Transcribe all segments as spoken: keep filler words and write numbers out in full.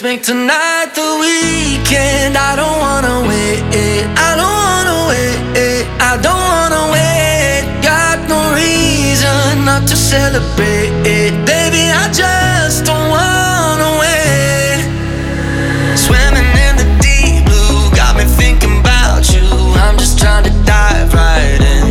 make tonight the weekend. I don't wanna wait, I don't wanna wait, I don't wanna wait. Got no reason not to celebrate, baby, I just don't wanna wait. Swimming in the deep blue, got me thinking about you. I'm just trying to dive right in.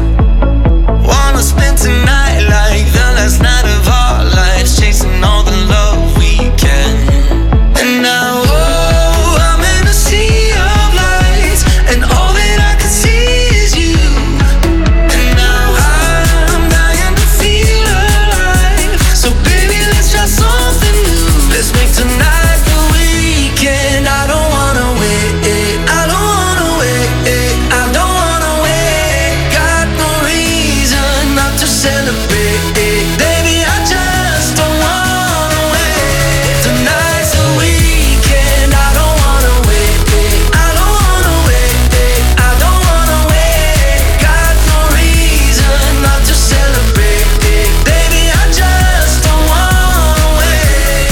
Wanna spend tonight like the last night of our lives, chasing all the love we can. And now, oh, I'm in a sea of lights, and all that I can see is you. And now I'm dying to feel alive. So baby, let's try something new. Let's make tonight the weekend. I don't wanna wait, I don't wanna wait, I don't wanna wait. Got no reason not to celebrate, baby, I just don't wanna wait. Tonight's the weekend. I don't wanna wait, I don't wanna wait, I don't wanna wait. Got no reason not to celebrate, baby, I just don't wanna wait.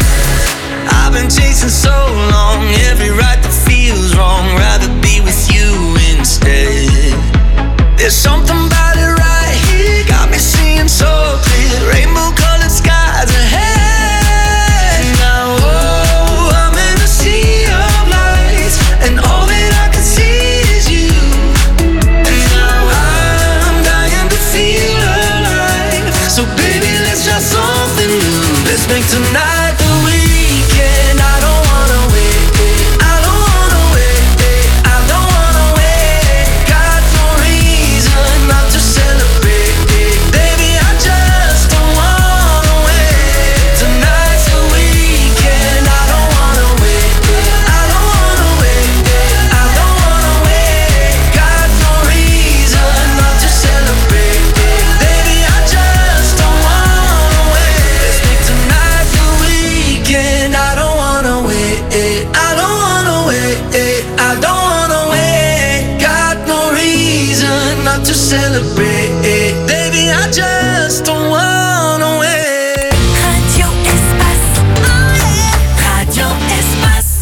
I've been chasing so long, every ride that feels wrong, rather be with you instead. There's something about it right here, got me seeing so clear, rainbow colored skies ahead. Now, oh, I'm in a sea of lights, and all that I can see is you. And now I'm dying to feel alive. So baby, let's try something new. Let's make tonight the weekend. I don't wanna wait, I don't wanna wait, I don't wanna wait. Got no reason not to celebrate, baby, I just don't wanna wait. Tonight's the weekend. I don't wanna wait, I don't wanna wait, I don't wanna wait. Got no reason not to celebrate, baby, I just don't wanna wait. Let's make tonight the weekend. I don't wanna wait, I don't wanna wait, I don't wanna wait. Got no reason not to celebrate, baby, I just don't wanna wait. Radio Espace. Radio Espace.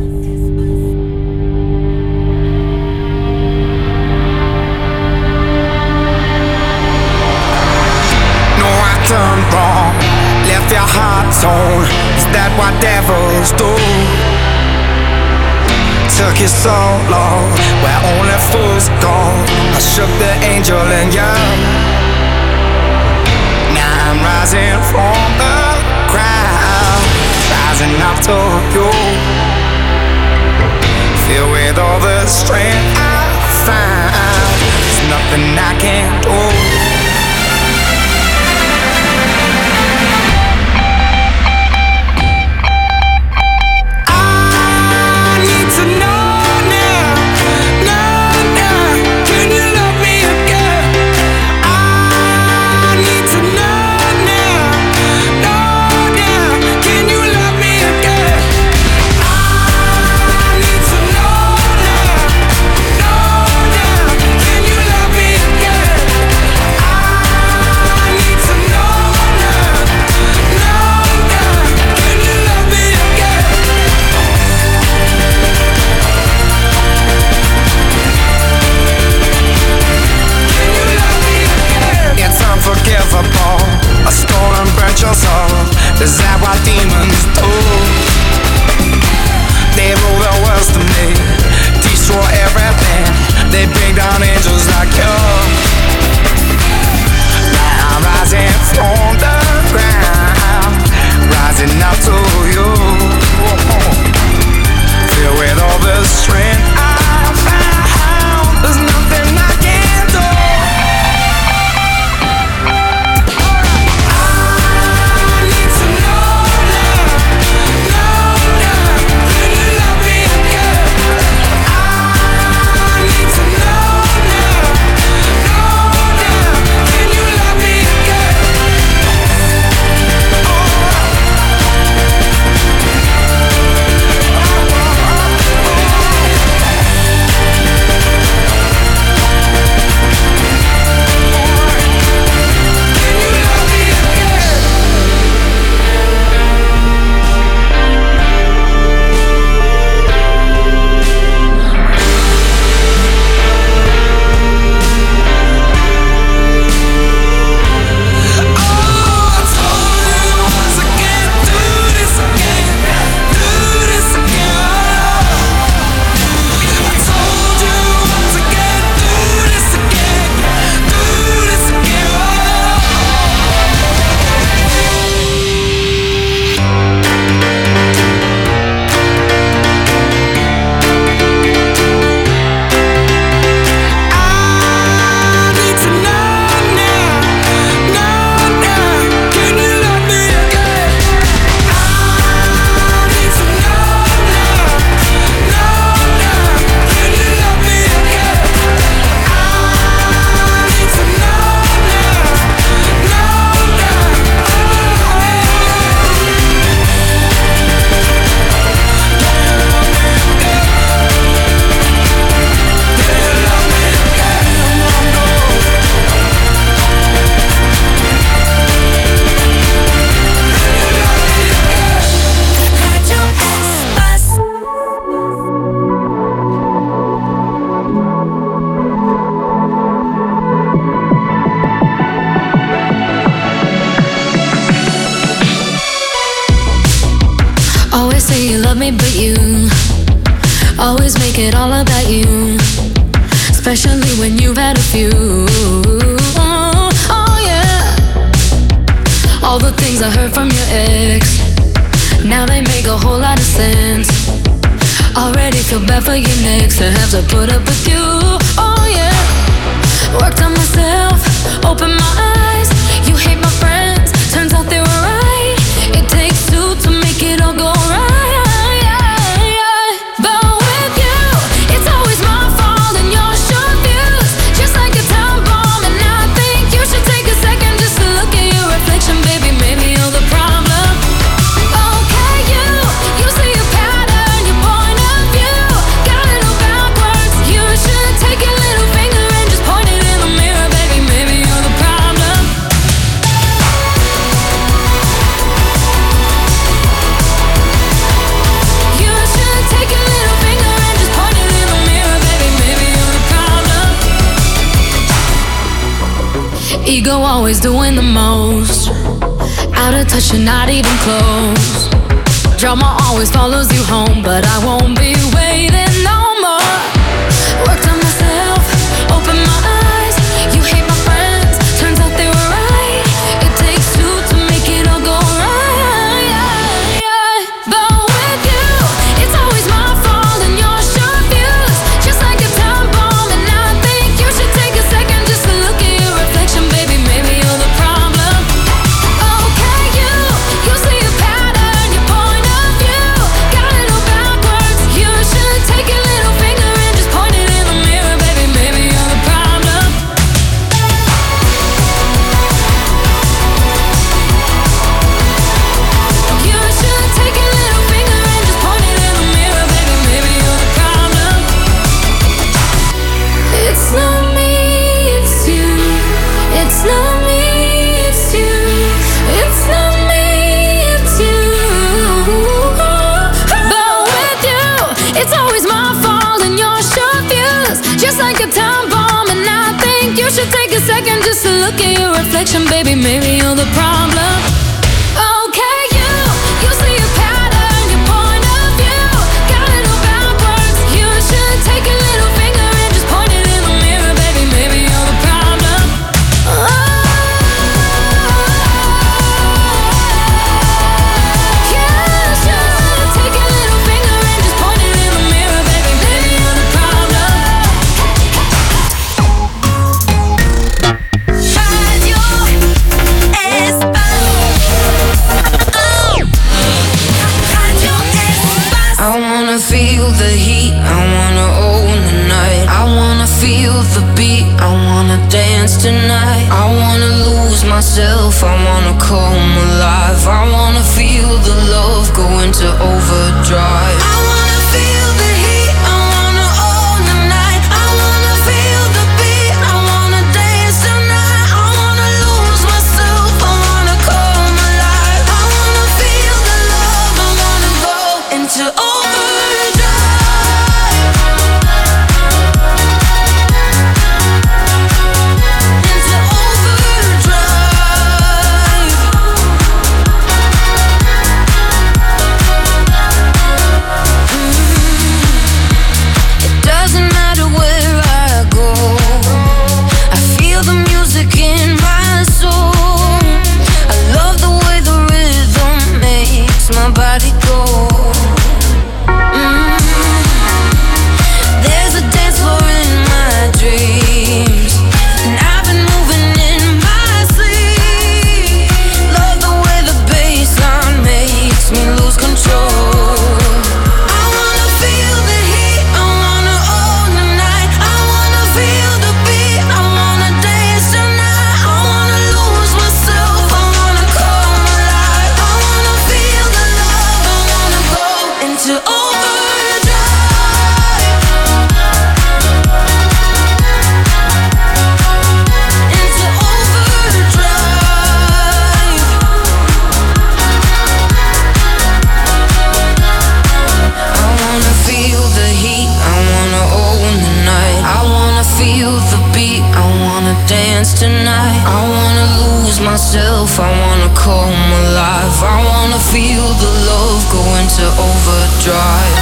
No, I turned wrong, left your heart torn. Is that what devils do? Took you so long, where only fools go. I shook the angel in you. Now I'm rising from the crowd, rising up to you. Filled with all the strength I found, there's nothing I can't do. Can you love me again? love me but you always make it all about you, especially when you've had a few. Oh, oh yeah. All the things I heard from your ex, now they make a whole lot of sense. Already feel bad for you next to have to put up with you. Oh yeah. Worked on myself, opened my eyes. You hate my friends, turns out they were right. It takes two to make it all go right. But with you, it's always my fault and your short views, just like a time bomb. And I think you should take a second just to look at your reflection, baby. Maybe you're the problem. Okay, you, you see a pattern, your point of view got it all backwards. You should take your little finger and just point it in the mirror, baby. Maybe you're the problem. You should take your little finger and just point it in the mirror, baby. Maybe you're the problem. Ego always doing the most, out of touch and not even close. Drama always follows you home, but I won't be waiting no more. Worked on myself, opened my eyes. You hate my friends, turns out they were right. It takes two to make it all go right. But with you, it's always my fault and your short views, just like a time bomb. And I think you should take a second just to look at your reflection, baby. Maybe you're the problem. Okay, you, you see a pattern, your point of view got it all backwards. You should take your little finger and just point it in the mirror, baby. Maybe you're the problem. You should take your little finger and just point it in the mirror, baby. Maybe you're the problem. It's not me, it's you. It's not me, it's you. It's not me, it's you. But with you, it's always my fault and your short views, just like a time bomb. And I think you should take a second just to look at your reflection, baby. Maybe you're the problem. Okay, you, you see a pattern, your point of view got it all backwards. You should take a little finger and just point it in the mirror, baby. Maybe you're the problem. Oh, you should take a little finger and just point it in the mirror, baby. Maybe you're the problem. Radio Espace. I wanna feel the heat, I wanna own the night. I wanna feel the beat, I wanna dance tonight. I wanna lose myself, I wanna come alive. I wanna feel the love go into overdrive. I wanna feel the heat, I wanna own the night. I wanna feel the beat, I wanna dance tonight. I wanna lose myself, I wanna come alive. I wanna feel the love, I wanna go into overdrive. Into overdrive. Overdrive.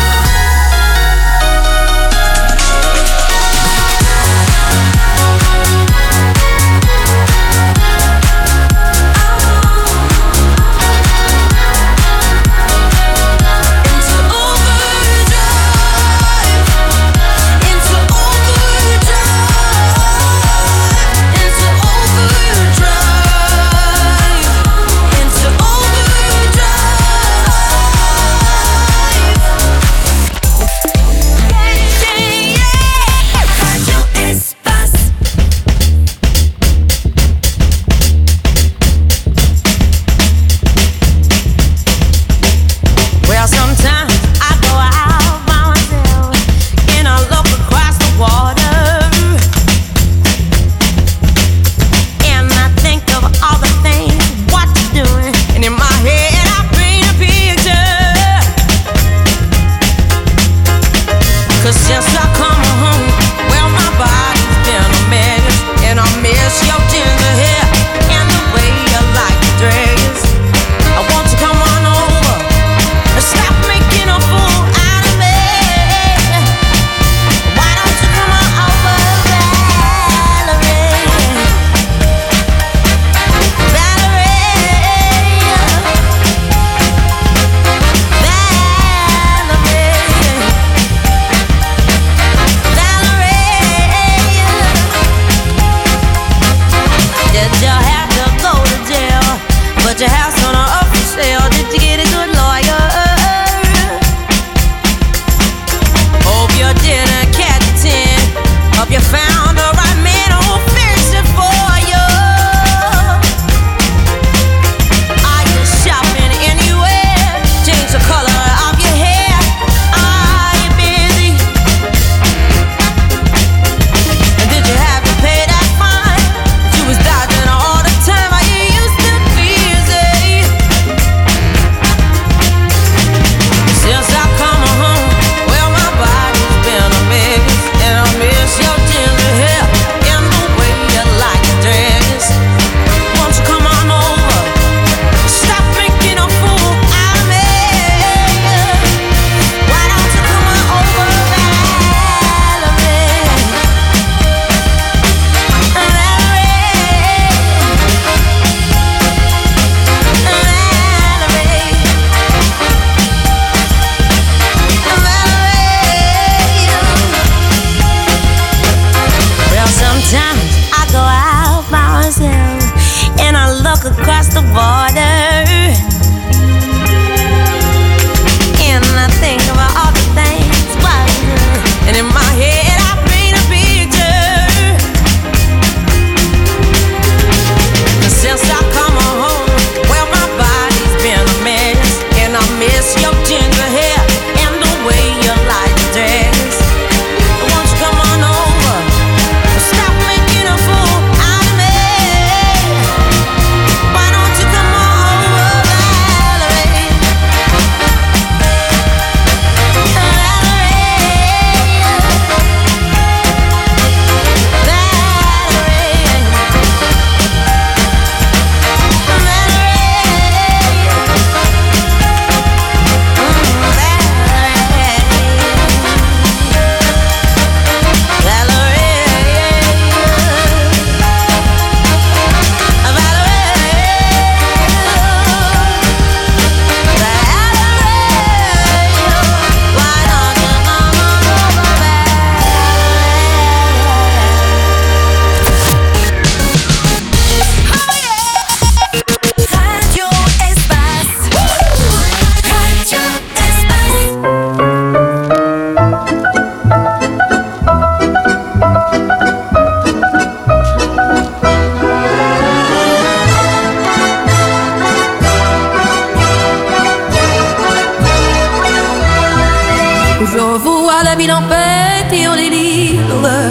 la ville en pète et en délire,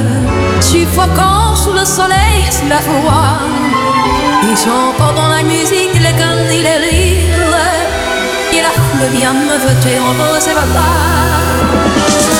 suffocant sous le soleil, sous la foi. Et j'entends dans la musique les cannes et les rires, et la foule vient me voter en rose et va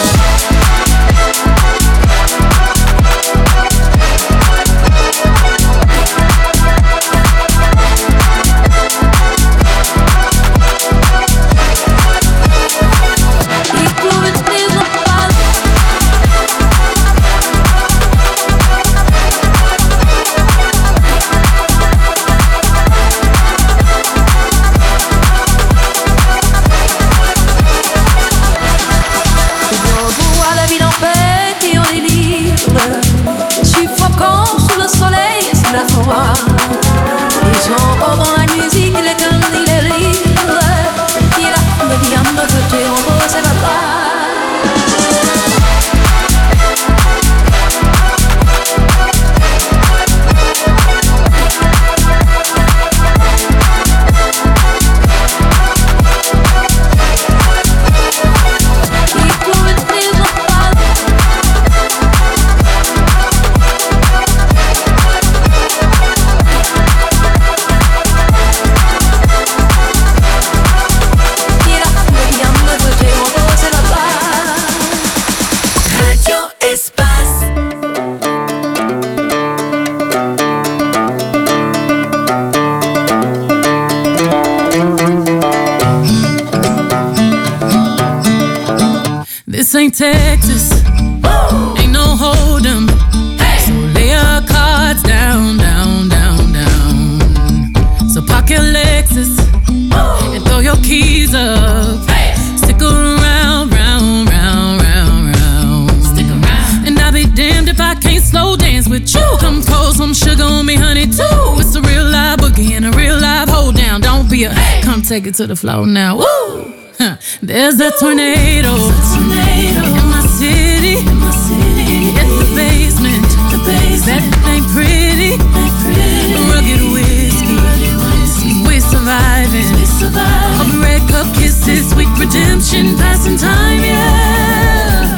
ain't Texas. Woo! Ain't no hold'em. Hey! So lay your cards down, down, down, down. So park your Lexus. Woo! And throw your keys up. Hey! Stick around, round, round, round, round. Stick around. And I'll be damned if I can't slow dance with you. Come pour some sugar on me, honey, too. It's a real live boogie and a real live hold down. Don't be a hey! Come take it to the floor now. Woo! Huh. There's a tornado, a tornado in my city. In my city. It's the basement. The basement. That ain't pretty. Ain't pretty. Rugged whiskey. Rugged whiskey. We're surviving. We're surviving. Of red cup kisses, sweet redemption, passing time, yeah.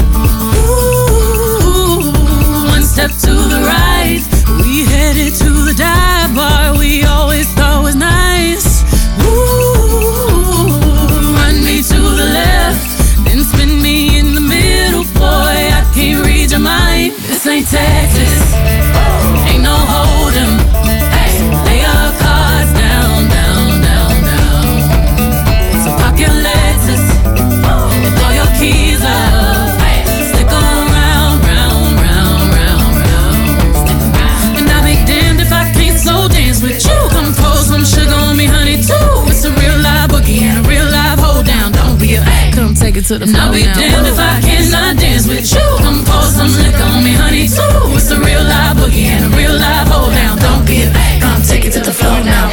Ooh, one step to the right. We headed to the dive bar we always thought was nice. Ooh, run me to the left, then spin me in the middle, boy, I can't read your mind. This ain't Texas, ain't no hold'em. Hey, lay your cards down, down, down, down. So park your Lexus and throw your keys up. Hey, stick around, round, round, round, round. Stick around. And I'll be damned if I can't slow dance with you. Come pour some sugar on me, honey, too. It's a real live boogie and a real live hold down. Don't be a hey, come take it to the floor now. I'll be damned if I cannot dance with you. Come pour some liquor on me, honey, too. It's a real live boogie and a real live hold down. Don't be a hey, come take it to the floor now.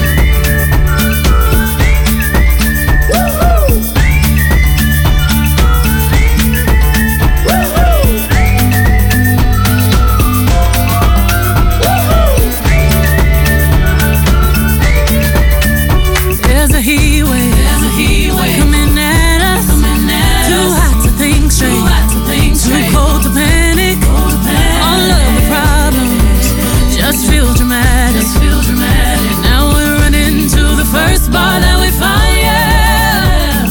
There's a heat wave, there's a heat wave coming at us, coming at too us. Hot to think straight, too hot to think straight, too cold to panic, cold to panic. All of the problems just feel dramatic, just feel dramatic. Now we're running to the first bar that we find, yeah.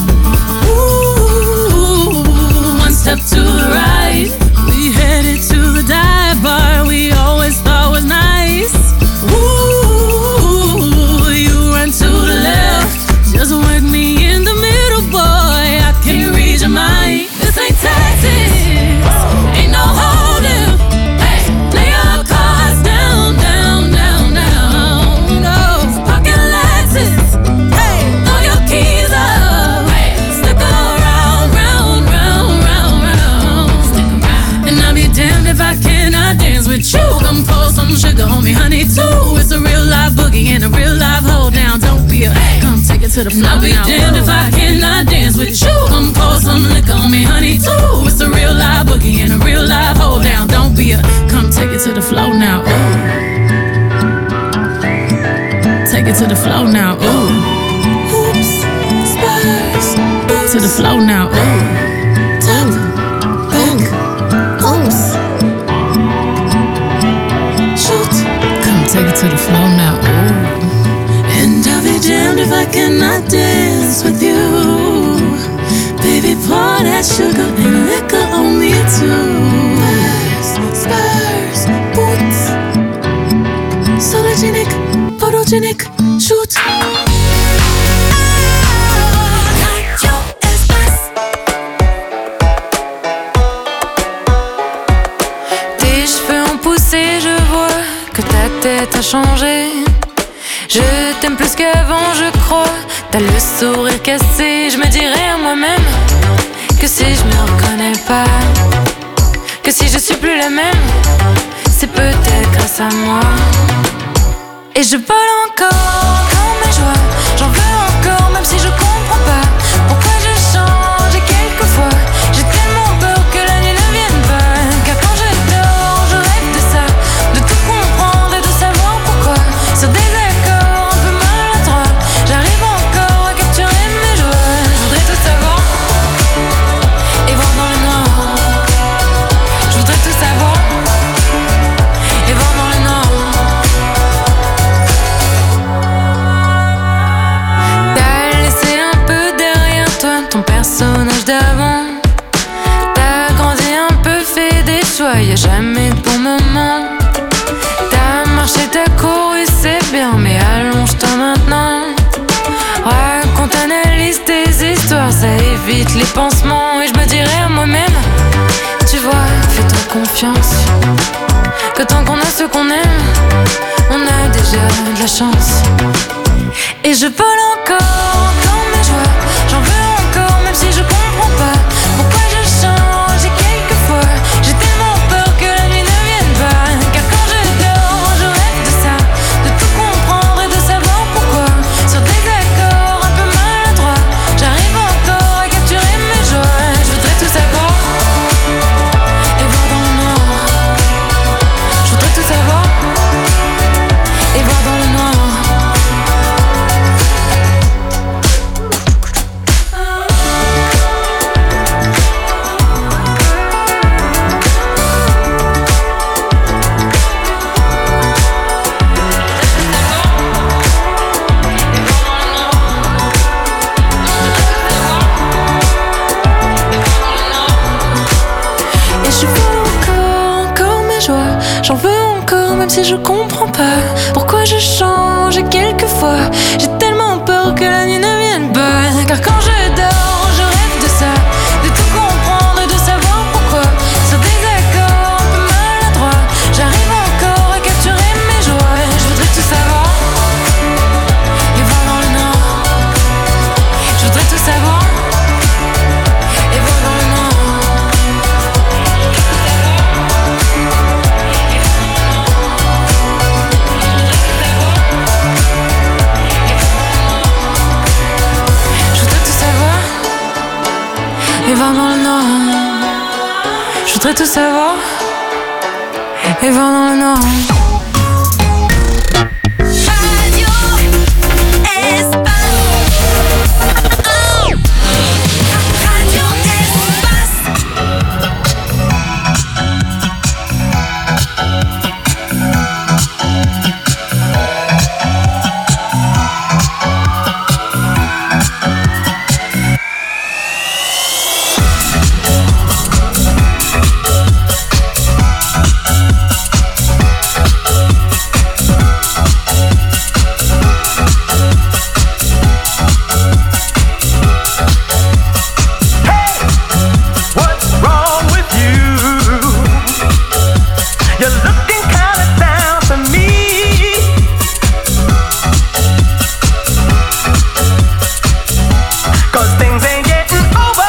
Ooh, one step to the right, we headed to the dive bar we always thought was nice. Ooh, you run to the left, just work me in the middle, boy, I can't read your mind. This ain't Texas, ain't no hold'em. Hey, lay your cards down, down, down, down. No, pocket Lexus. Hey, throw your keys up. Hey, stick around, round, round, round, round. Stick around. And I'll be damned if I cannot dance with you. Come pour some sugar on me, honey, too. It's a real live boogie and a real live hold down. Don't be a hey, come take it to the floor. I'll be damned if I cannot dance with you. Come pour some liquor on me, honey, too. It's a real live boogie and a real live hold down. Don't be a come take it to the floor now. Ooh. Take it to the floor now. Ooh. Oops, Spurs. Oops. To the floor now. Ooh. Top, back, oops. Shoot. Come take it to the floor now. Ooh. And I'll be damned if I cannot dance with you. Baby, pour that sugar and liquor on me too. Spurs, Spurs, boots. Sologenic, photogenic, shoot. Radio Espace. Tes cheveux ont poussé, je vois que ta tête a changé. Je t'aime plus qu'avant, je crois. T'as le sourire cassé. Je me dirais à moi-même que si je me reconnais pas, que si je suis plus la même, c'est peut-être grâce à moi. Et je vole encore dans mes joies. J'en veux encore, même si je comprends pas pourquoi je change. Et quelquefois, j'ai tellement peur que la nuit ne vienne pas. Car quand je dors, je rêve de ça, de tout comprendre et de savoir pourquoi. Sur des accords un peu maladroits, j'arrive encore à capturer mes joies. Je voudrais tout savoir et voir dans le noir. Je voudrais tout savoir et voir dans le noir. T'as laissé un peu derrière toi ton personnage d'avant. T'as grandi un peu, fait des choix, y'a jamais de bon moment. T'as marché, t'as couru, c'est bien, mais allonge-toi maintenant. Raconte, analyse tes histoires, ça évite les pansements. Et je me dirais à moi-même confiance. Que tant qu'on a ce qu'on aime, on a déjà de la chance. Et je vole encore, encore mes joies. J'en veux encore, même si je comprends pas pourquoi je change. Et quelquefois, j'ai tellement peur que la nuit ne vienne pas. Car quand je dors, je rêve de ça, de tout comprendre et de savoir pourquoi. Sur des accords un peu maladroits, j'arrive encore à capturer mes joies. Je voudrais tout savoir et voir dans le noir. Je voudrais tout savoir et voir dans le noir. Et je veux encore, encore mes joies. J'en veux encore, même si je comprends pas pourquoi je change. Et quelquefois, j'ai tellement peur que la nuit ne vienne pas. Car quand je dors, je rêve de ça, de tout comprendre et de savoir pourquoi. Sur des accords un peu maladroits, j'arrive encore à capturer mes joies. Je voudrais tout savoir et voir dans le noir. Je voudrais tout savoir et voir dans le noir. Je voudrais tout savoir et voir dans le noir. Je voudrais tout savoir et voir dans le noir. Radio Espace. Radio Espace. What's wrong with you? You're looking kinda down to me. 'Cause things ain't getting over.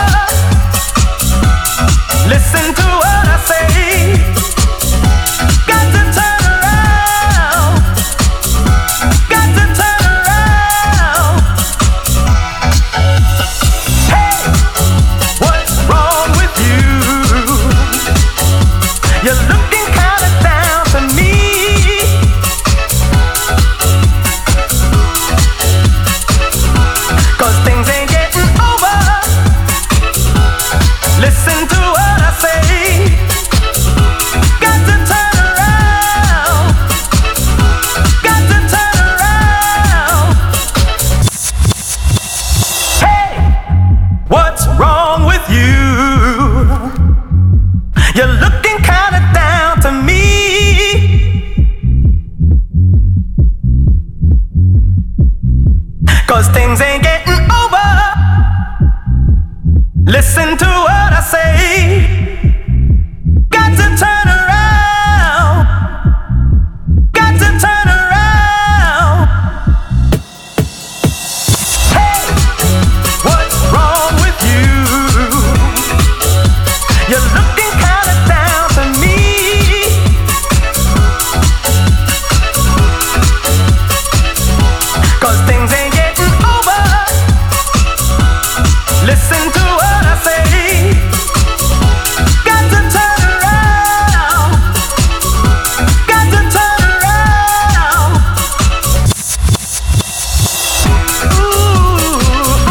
Listen to what I say. Got to turn around. Got to turn around. Hey, what's wrong with you? You're looking kinda down to me. 'Cause things ain't getting over. Listen to what I say. Got to turn around. Got to turn around. Hey, what's wrong with you? You're looking kinda down to me. 'Cause things ain't getting over. Listen to what I say. Got to turn around. Got to turn around. Hey, what's wrong with you? You're looking kinda down to me. 'Cause things ain't getting over. Listen to what I say. Got to turn around. Got to turn around. Ooh,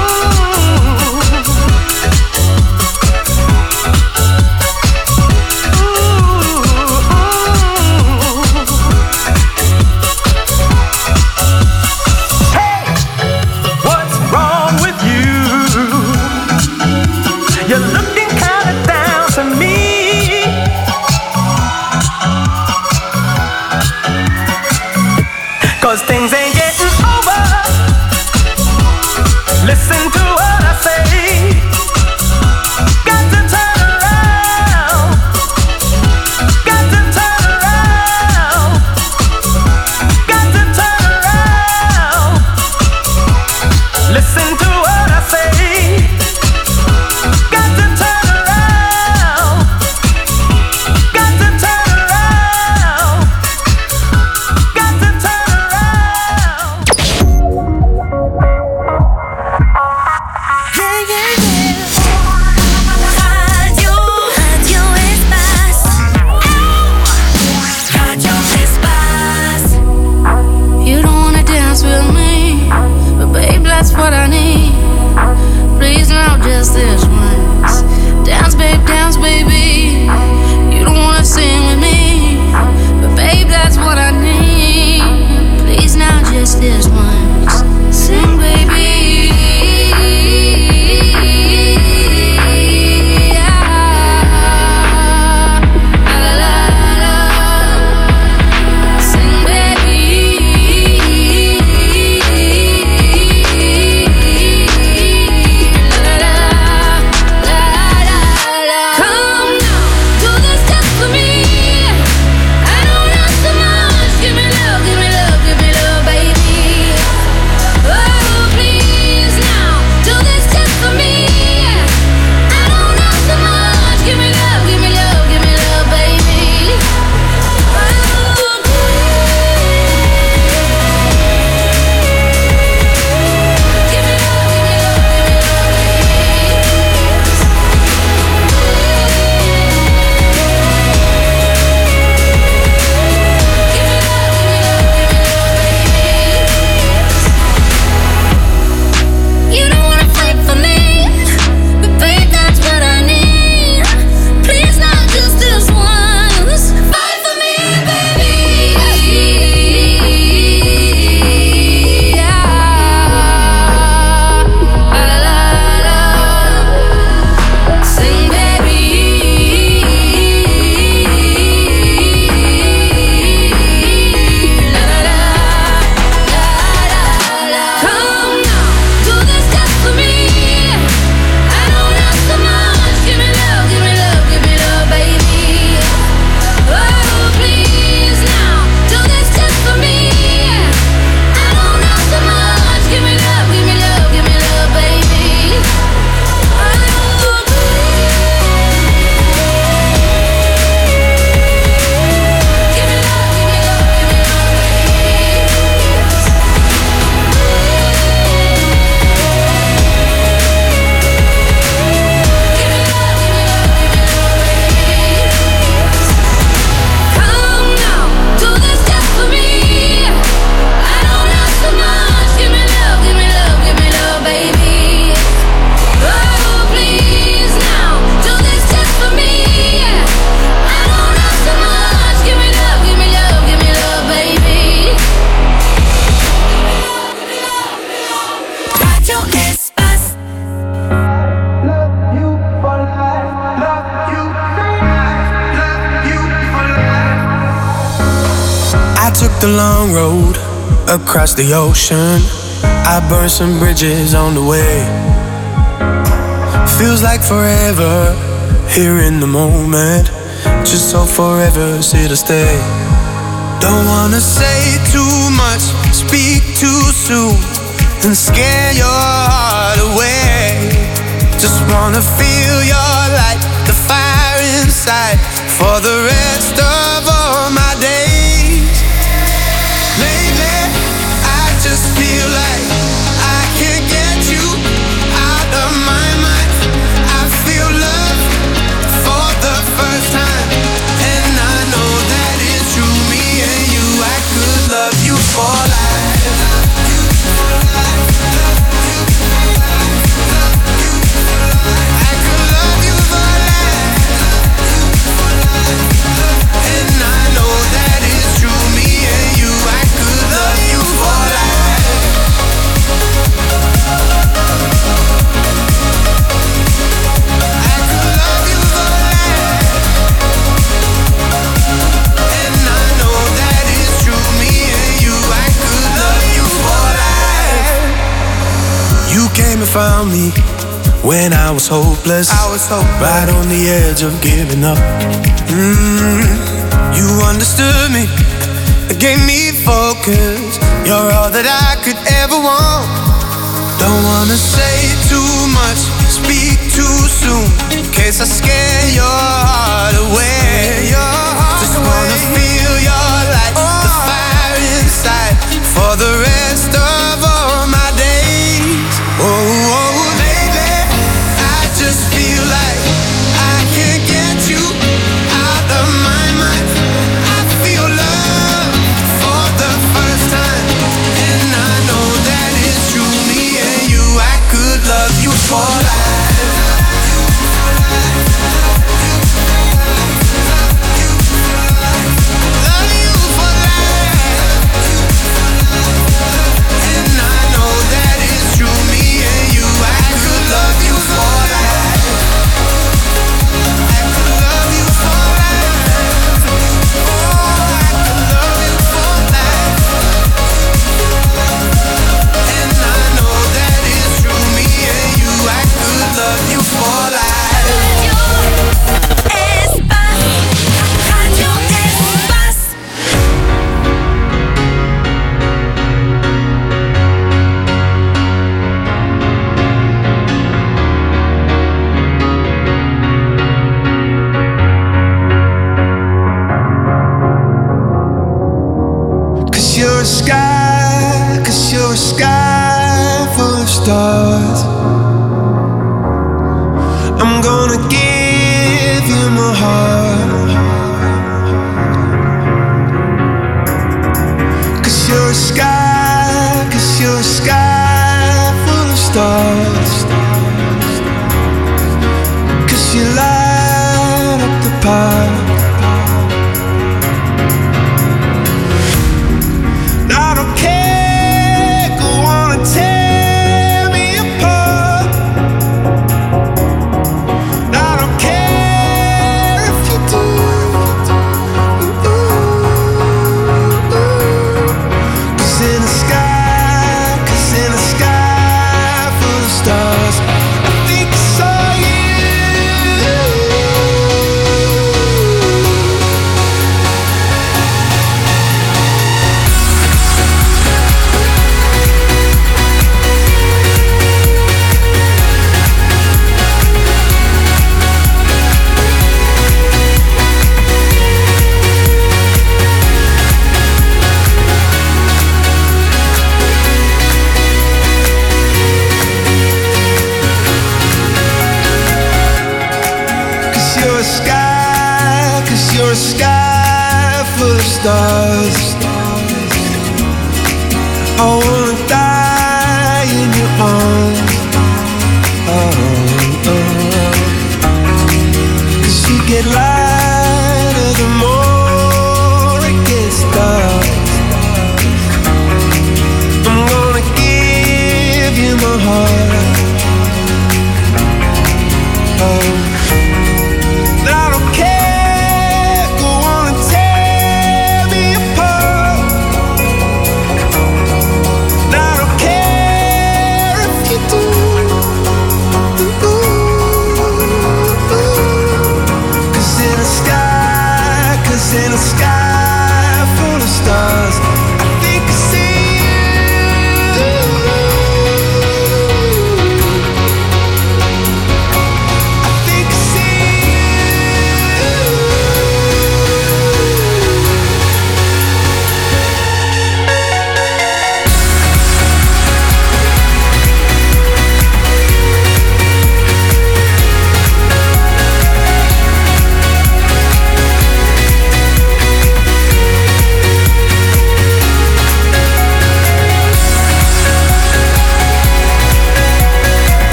Hey, what's wrong with you? You're looking kinda down to me. 'Cause things ain't getting over. Listen to what I say. Got to turn around. Listen to what I say. Got to turn around. Got to turn around. Got to turn around. Yeah, yeah, yeah. Radio, Radio Espace. Radio Espace. You don't wanna dance with me, but babe, that's what I need. Please now, just this once. Dance, babe, dance, baby. You don't wanna sing with me, but babe, that's what I need. Please now, just this once. Sing, baby. The long road across the ocean. I burned some bridges on the way. Feels like forever here in the moment. Just so forever's here to stay. Don't wanna say too much, speak too soon, and scare your heart away. Just wanna feel your light, the fire inside, for the rest of all my days. Lately, I just feel like I can't get you out of my mind. I feel love for the first time, and I know that it's true. Me and you, I could love you for life. I could love you for life, and I know that it's true. Me and you, I could love you for life. I could love you for life, and I know that it's true. Me and you, I could love you for life. You came and found me when I was hopeless, I was hopeless, right on the edge of giving up. Mm, you understood me, gave me focus. You're all that I could ever want. Don't want wanna say too much, speak too soon, in case I scare your heart away. Just wanna feel your light, the fire inside, for the rest of all my days. Oh, oh, lately I just feel like I can't get you out of my mind. I feel love for the first time, and I know that it's true. Me and you, I could love you for life. Love you for life. And I know that it's true. Me and you, I could love you for life. I could love you for life. Oh, I could love you for life. And I know that it's true. Me and you, I could love you for life. Radio Espace. Cause you're a sky, cause you're a sky full of stars. I'm gonna give you my heart. Cause you're a sky, cause you're a sky full of stars. Cause you light up the park. I don't care, go on and tear me apart. I don't care if you do. Cause in the sky, cause in the sky full of stars, I think I saw you. Cause you're a sky, cause you're a sky full of stars. I wanna die in your arms. Oh, oh. Cause you get lighter the more it gets dark. I'm gonna give you my heart. Oh. I don't care, go on and tear me apart. I don't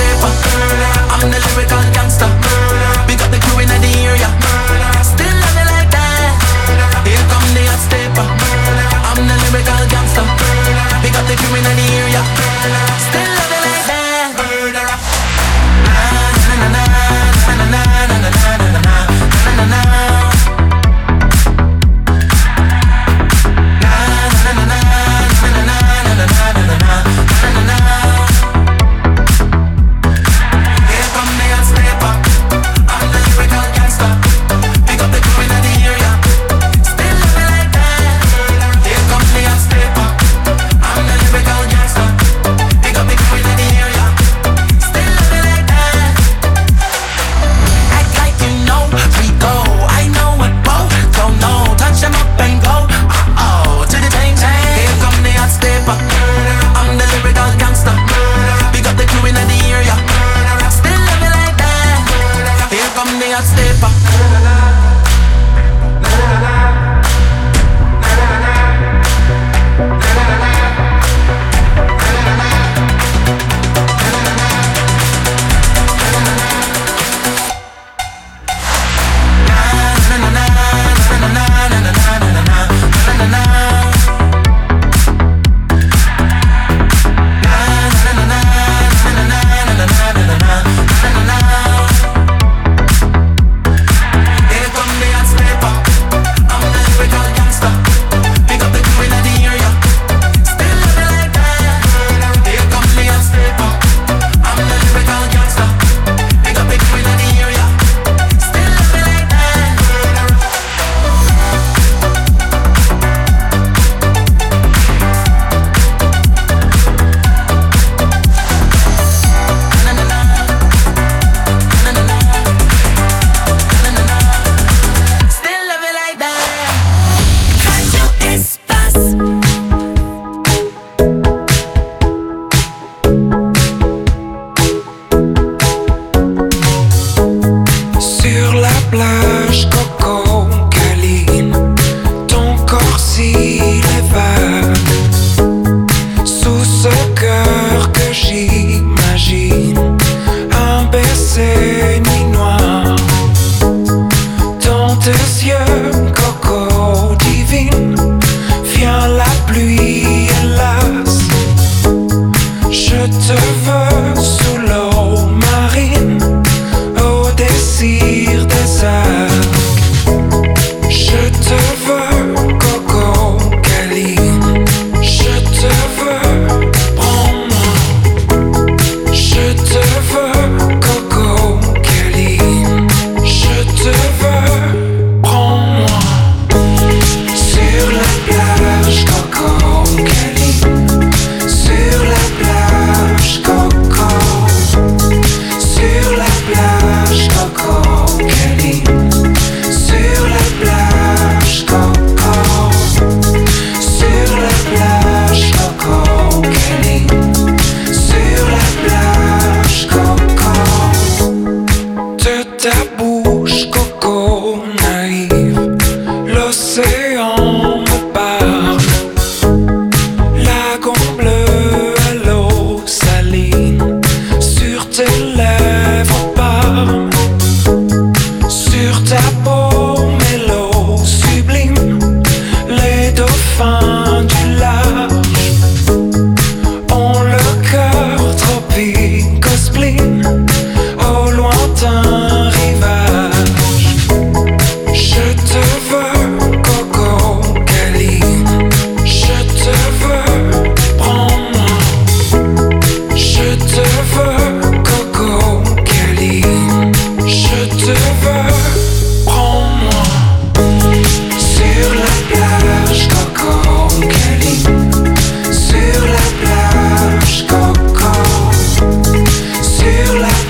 stepper. I'm the lyrical gangster. Big up the crew in the area. Still love it like that. Here come the hot stepper. I'm the lyrical gangster. Big up the crew in the area. Still love it like that. Murderer. Na na na na na na na na na na na na na. Sur la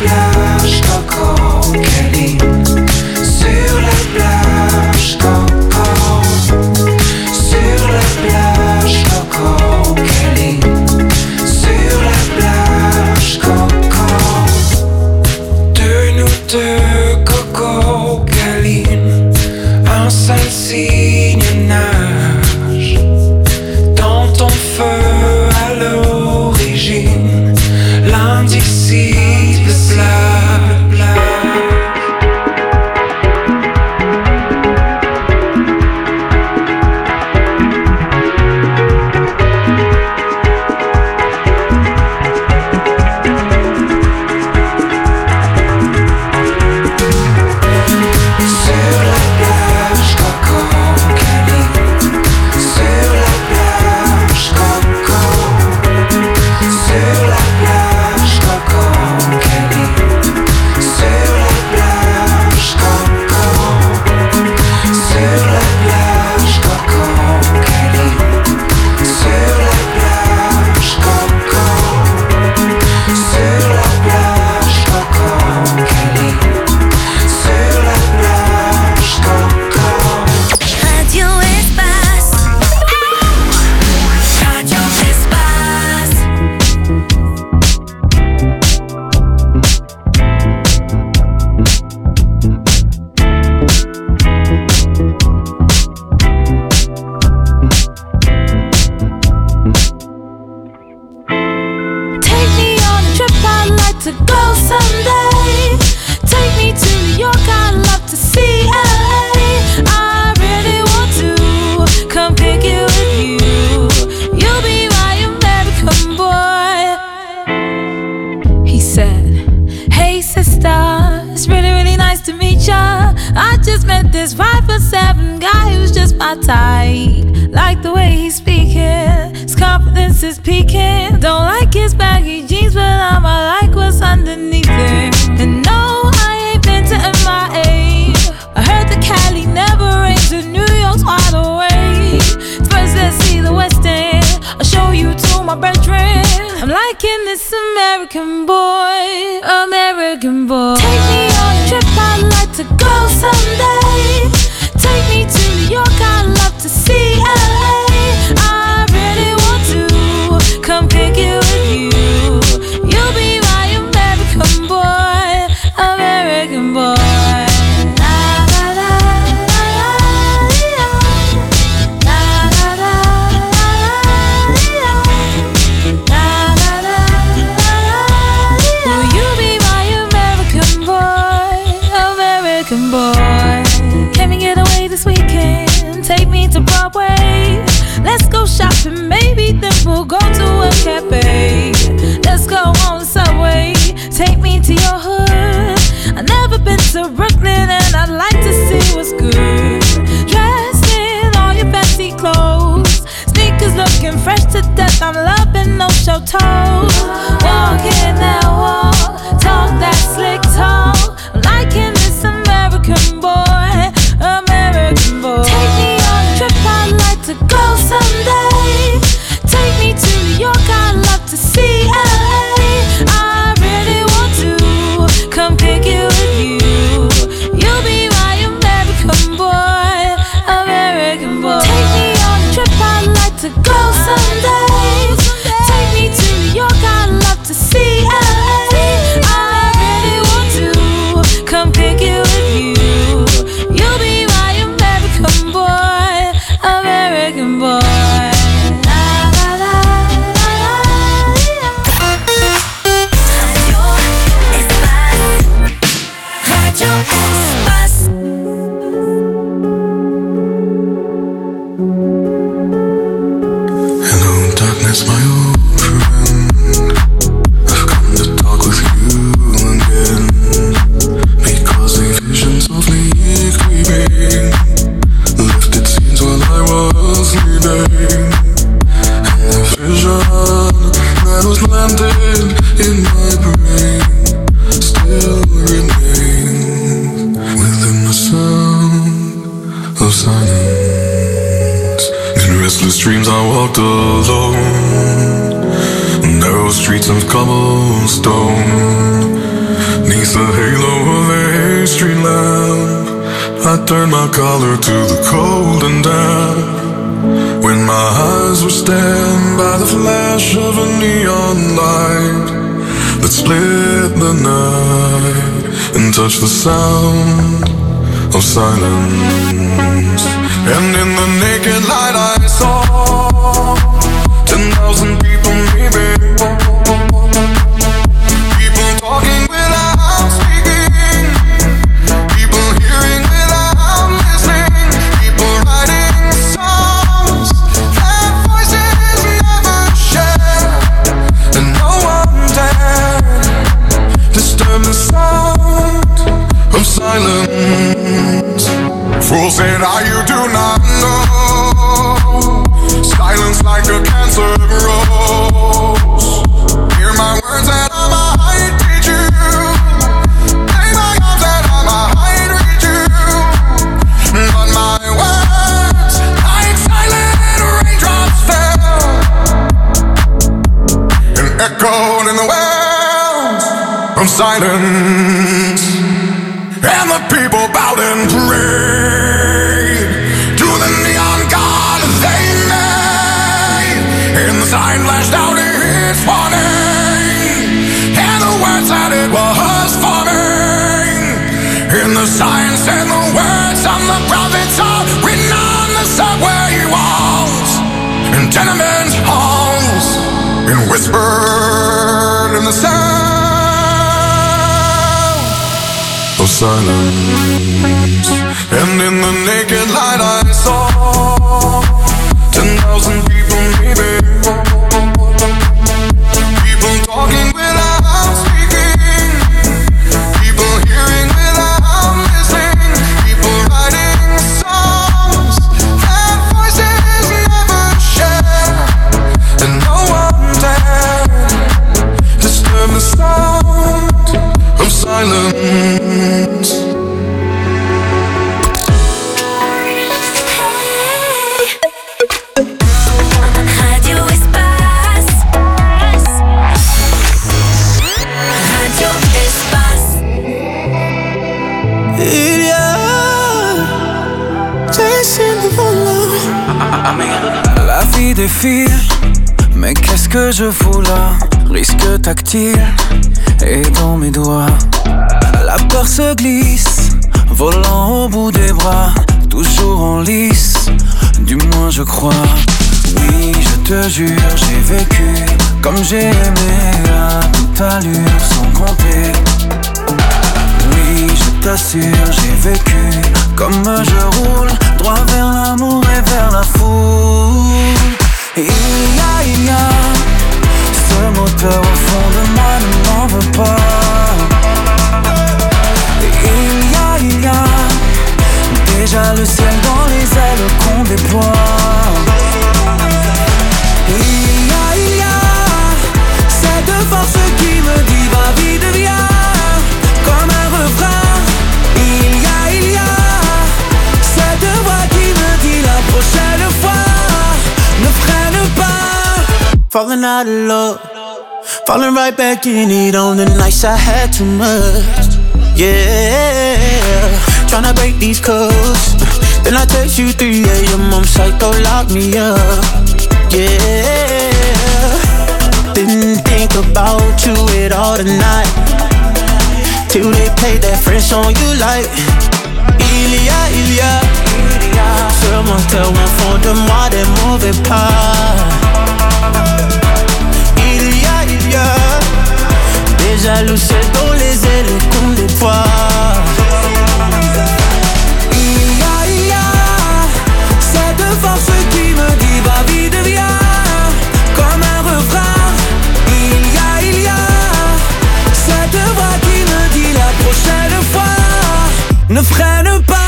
someday. Take me to New York, I'd love to see L A. I really want to come pick you with you. You'll be my American boy. He said, hey sister, it's really, really nice to meet ya. I just met this five foot seven guy who's just my type. Like the way he's speaking, his confidence is peaking. Don't like his baggy jeans, but I'ma like what's underneath it. And no, I ain't been to M I A. I heard the Cali never rains and New York's wide awake. First let's see the West End, I'll show you to my bedroom. I'm liking this American boy, American boy. Take me on a trip, I'd like to go someday. Take me to New York, I'd love to see L A. I really want to come pick you with you. You'll be my American boy, American boy. Boy, can we get away this weekend? Take me to Broadway. Let's go shopping, maybe then we'll go to a cafe. Let's go on the subway. Take me to your hood. I've never been to Brooklyn and I'd like to see what's good. Dressed in all your fancy clothes, sneakers looking fresh to death. I'm loving no show toes. Walking that wall, talk that slick talk. I'm liking this American boy, American boy. Take me on a trip, I'd like to go someday. Take me to New York, I'd love to see L A. I really want to come pick you with you. You'll be my American boy, American boy. Take me on a trip, I'd like to go someday. Take me to New York, I'd love to see L A. I really want to come pick you with you. You'll be my American boy, American boy. Hello, darkness, my old friend. I've come to talk with you again, because a vision softly creeping lifted scenes while I was sleeping, and the vision that was landed in my brain still remains within the sound of silence. In restless dreams I walked alone, narrow streets of cobblestone, neath the halo of a street lamp. I turned my collar to the cold and damp, when my eyes were stabbed by the flash of a neon light that split the night and touched the sound of silence. And in the naked light I saw ten thousand people maybe, people talking without speaking, people hearing without listening, people writing songs that voices never share, and no one dared disturb the sound of silence. Fool said I, you do not know, silence like a cancer grows. Hear my words that I might teach you, lay my arms that I might reach you, but my words like silent raindrops fell and echoed in the wells of silence. And the people bowed and prayed to the neon god they made, and the sign flashed out its warning, and the words that it was forming, and the sign said the words of the prophets are written on the subway walls and tenement halls, and whispered in the sound was silence. And in the naked light I saw ten thousand people maybe, people talking without speaking, people hearing without listening, people writing songs that voices never share, and no one dared disturb the sound of silence. La vie défile, mais qu'est-ce que je fous là? Risque tactile est dans mes doigts. La peur se glisse, volant au bout des bras, toujours en lice, du moins je crois. Oui, je te jure, j'ai vécu comme j'ai aimé à toute allure, sans compter. Oui, je t'assure, j'ai vécu comme je roule, droit vers l'amour et vers la foule. Il y a, il y a ce moteur au fond de moi, ne m'en veux pas. Il y a, il y a déjà le ciel dans les ailes qu'on déploie. Il y a, il y a cette force qui me dit va vite, viens, comme un refrain. Il y a, il y a cette voix qui me dit la prochaine fois ne freine pas. Falling out of love, falling right back in it on the nights I had too much. Yeah, tryna break these codes. Then I text you three a.m. I'm psycho, lock me up. Yeah, didn't think about you at all tonight, till they played that French song you like. Il y a, il y a ce moteur au fond de moi, des mauvais pas. Il y a, il y a déjà le ciel dans les ailes qu'on déploie. Il y a, il y a cette force qui me dit va vite, viens, comme un refrain. Il y a, il y a cette voix qui me dit la prochaine fois ne freine pas.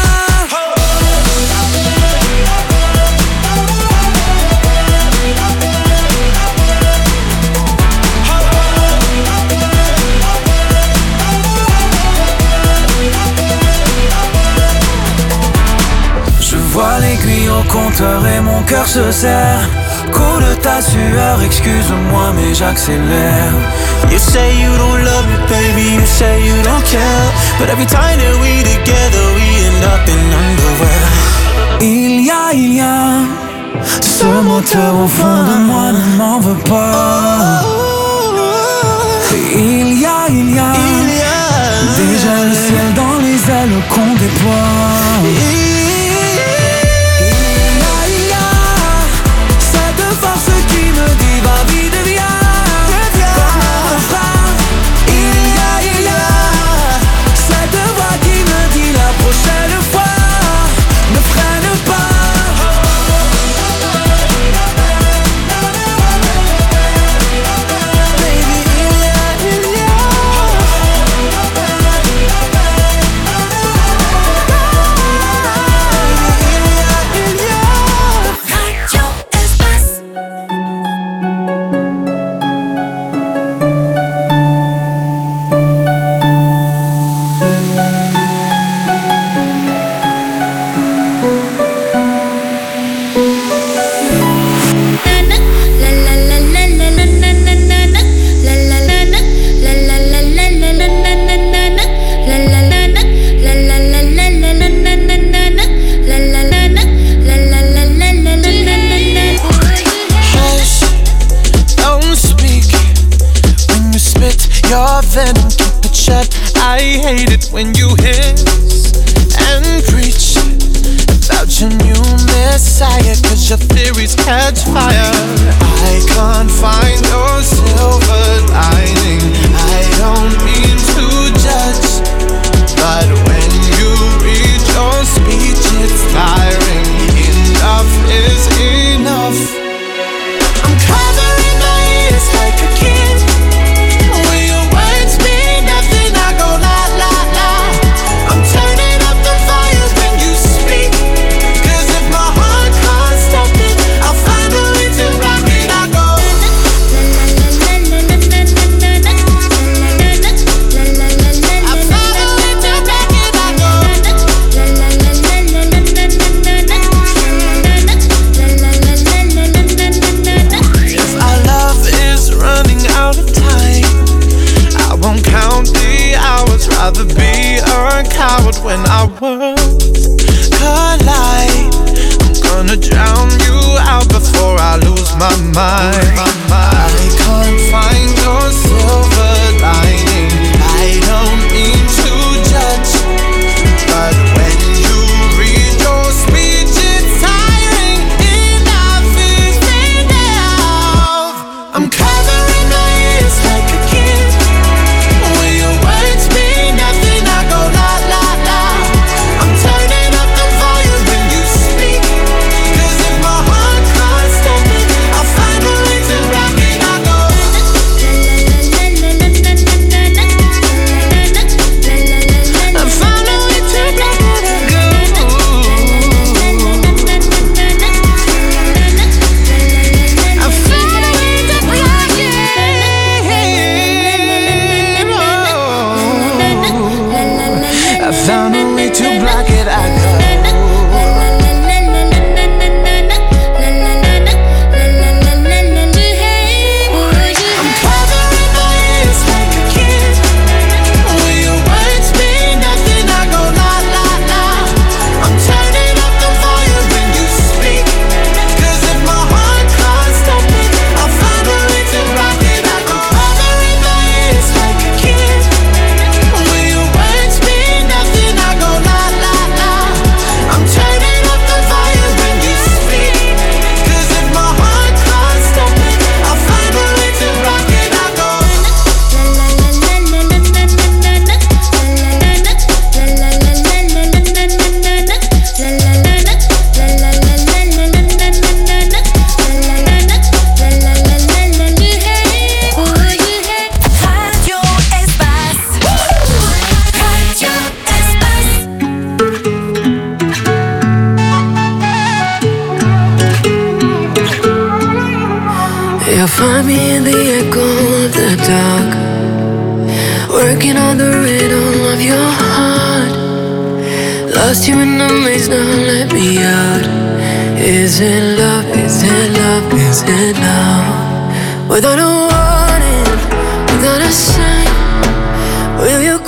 Je vois l'aiguille au compteur et mon cœur se serre. Coup de ta sueur, excuse-moi mais j'accélère. You say you don't love me, baby, you say you don't care, but every time that we together, we end up in underwear. Il y a, il y a ce moteur au fond de moi, ne m'en veux pas. Il y a, il y a déjà le ciel dans les ailes qu'on déploie. Force qui me dit va vite, viens, comme un refrain. Il y a, il y a cette voix qui me dit la prochaine fois ne freine pas. Baby, il y a, il y a I hate it when you hiss and preach about your new messiah, cause your theories catch fire. I can't find your silver lining. I don't mean to judge, but world collide. I'm gonna drown you out before I lose my mind. I can't find your silver lining. I don't mean to judge, but when you read your speech, it's tiring enough, is enough. I'm covering my ears like a kid. When your words mean nothing, I go la la la. I'm turning up the volume when you speak, 'cause if my heart can't stop it, I'll find a way to rock it. I go I found a way to rock it. I go I found a way to rock it. I found a way to block it. I go. I'm covering my ears like a kid. When your words mean nothing, I go la la la. I'm turning up the volume when you speak, 'cause if my heart can't stop it, I'll find a way to rock it. I go covering my ears like a kid. When your words mean nothing, I go la la la. I'm turning up the volume when you speak, 'cause if my heart can't stop it, I'll find a way to rock it. I go Radio Espace. Radio Espace. You'll find me in the echo of the dark, working on the rhythm of your heart. Lost you in the maze, now let me out. Is it love, is it love, is it love? Without a warning, without a sign, will you